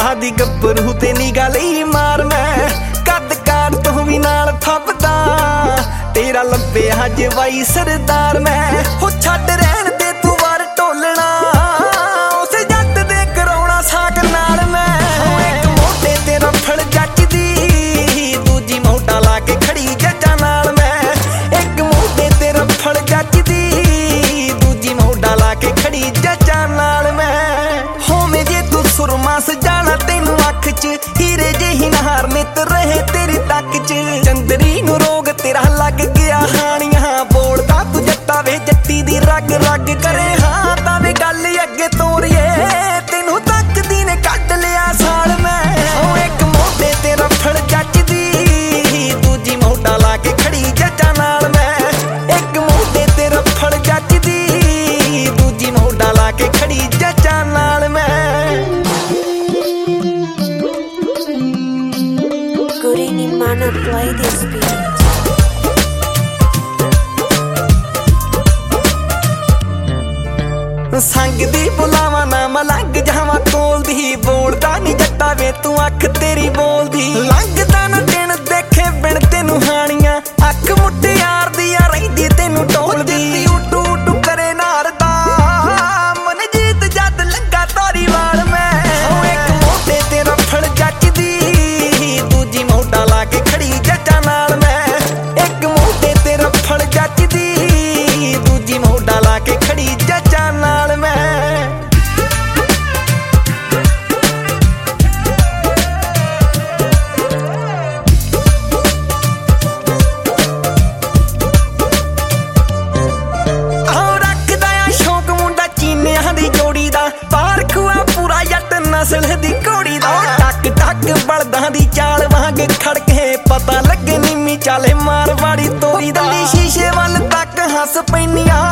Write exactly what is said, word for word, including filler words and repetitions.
पंद्रह दी गब्बरू ते निगाह लई मार मैं कद काट तू भी नाल फबदा तेरा लब्बे हज वाई सरदार मैं हो छड्ड रहन दे तू वार टोलना उस जट दे कराउणा साक नाल मैं एक मोटे ते रफड़ जचदी दूजी मोटा ला के खड़ी जज्जां नाल मैं एक मोटे ते रफड़ जचदी दूजी मोटा ला के खड़ी जज्जां नाल मैं होवे जे तू सुरमा सजाना तेनू अख च हीरे जेही नहार नित रहे तेरी तक च चंदरी नू रोग तेरा लग गया हानियां बोलदा तू जट्टा वे जट्टी दी रग रग करे हाँ तावे गल अगे तोरिए तेनू तकदी ने कट लिया साल मैं एक मोटे ते रफड़ जचदी दूजी मोटा ला के खड़ी जज्जां नाल मैं एक मोटे ते रफड़ जचदी दूजी मोटा ला के खड़ी जज्जां नाल मैं Gurini mana play this beat. संग दी बुलावा ना मलंग जावा कोल दी बोलदा नी जट्टा वे तू अख तेरी बोलदी लंघदा ना दिन देखे बिन तेनू हानियां अख मुट्टे यार दिया रहिंदी तेनू टोलदी उटू उटू करे नारदा मन जीत जद लंगा तारी वाल मैं एक मोटे ते रफड़ जचदी दूजी मोटा ला के खड़ी जज्जां नाल मैं एक मोटे ते रफड़ जचदी दूजी मोटा ला के खड़ी जज्जां नाल मैं नस्ल दी घोड़ी दा टक टक बलदां दी चाल वांग खड़के पता लगे नीमी चाले मारवाड़ी तोरी दा शीशे वल तक हस पैनिया